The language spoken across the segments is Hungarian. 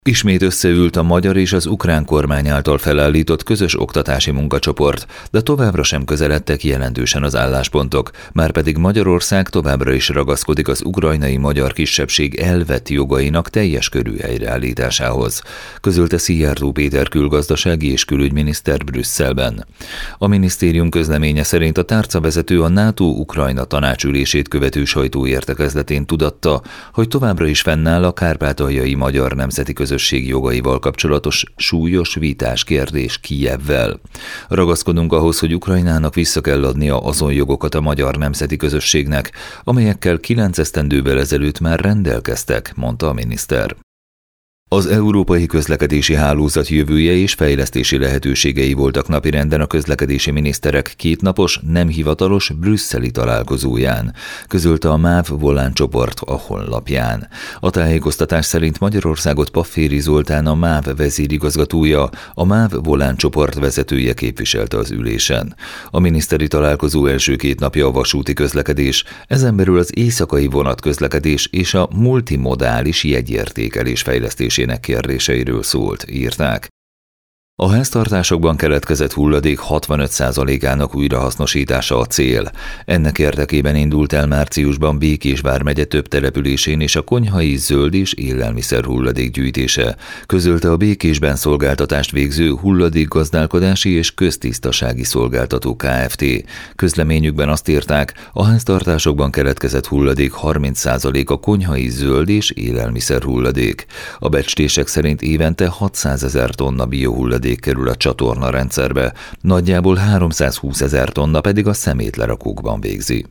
Ismét összeült a magyar és az ukrán kormány által felállított közös oktatási munkacsoport, de továbbra sem közeledtek jelentősen az álláspontok, márpedig Magyarország továbbra is ragaszkodik az ukrajnai magyar kisebbség elvett jogainak teljes körű helyreállításához, közölte Szijjártó Péter külgazdasági és külügyminiszter Brüsszelben. A minisztérium közleménye szerint a tárcavezető a NATO-Ukrajna tanácsülését követő sajtóértekezletén tudatta, hogy továbbra is fennáll a kárpátaljai magyar nemzeti közösség jogaival kapcsolatos súlyos vitás kérdés Kijevvel. Ragaszkodunk ahhoz, hogy Ukrajnának vissza kell adnia azon jogokat a magyar nemzeti közösségnek, amelyekkel 9 esztendővel ezelőtt már rendelkeztek, mondta a miniszter. Az európai közlekedési hálózat jövője és fejlesztési lehetőségei voltak napirenden a közlekedési miniszterek kétnapos, nem hivatalos brüsszeli találkozóján, közölte a MÁV Volán csoport a honlapján. A tájékoztatás szerint Magyarországot Pafféry Zoltán, a MÁV vezérigazgatója, a MÁV Volán csoport vezetője képviselte az ülésen. A miniszteri találkozó első 2 napja a vasúti közlekedés, ezen belül az éjszakai vonatközlekedés és a multimodális jegyértékelés fejlesztésének kérdéseiről szólt, írták. A háztartásokban keletkezett hulladék 65%-ának újrahasznosítása a cél. Ennek érdekében indult el márciusban Békés vármegye több településén és a konyhai zöld és élelmiszer hulladék gyűjtése, közölte a Békésben szolgáltatást végző hulladékgazdálkodási és köztisztasági szolgáltató Kft. Közleményükben azt írták, a háztartásokban keletkezett hulladék 30% a konyhai zöld és élelmiszer hulladék. A becslések szerint évente 600 000 tonna biohulladék kerül a csatorna rendszerbe, nagyjából 320 000 tonna pedig a szemétlerakókban végzi.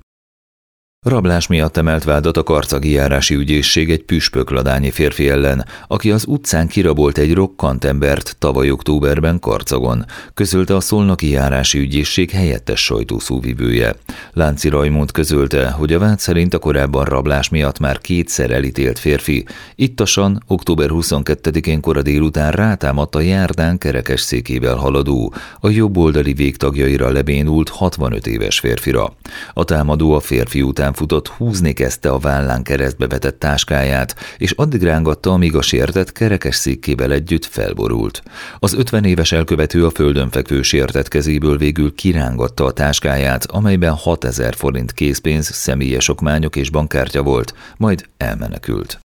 Rablás miatt emelt vádat a karcagi járási ügyészség egy püspökladányi férfi ellen, aki az utcán kirabolt egy rokkant embert tavaly októberben Karcagon, közölte a szolnoki járási ügyészség helyettes sajtószóvivője. Lánci Rajmund közölte, hogy a vád szerint a korábban rablás miatt már 2-szer elítélt férfi ittasan október 22-én kora délután rátámadt a járdán kerekesszékével haladó, a jobboldali végtagjaira lebénult 65 éves férfira. A támadó a férfi után futott, húzni kezdte a vállán keresztbe vetett táskáját, és addig rángatta, amíg a sértett kerekesszékkével együtt felborult. Az 50 éves elkövető a földön fekvő sértett kezéből végül kirángatta a táskáját, amelyben 6 000 forint készpénz, személyes okmányok és bankkártya volt, majd elmenekült.